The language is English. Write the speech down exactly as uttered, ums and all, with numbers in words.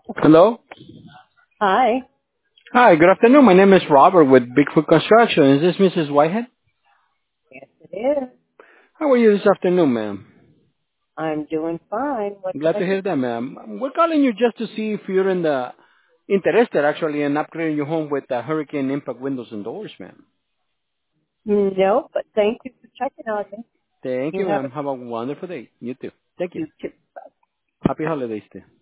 Hello? Hi. Hi, good afternoon. My name is Robert with Bigfoot Construction. Is this Missus Whitehead? Yes, it is. How are you this afternoon, ma'am? I'm doing fine. What can Glad I to do? hear that, ma'am. We're calling you just to see if you're in the interested actually in upgrading your home with uh, hurricane impact windows and doors, ma'am. No, but thank you for checking on me. Thank You you, have a ma'am. Have a wonderful day. You too. Thank you. you too. Happy holidays too.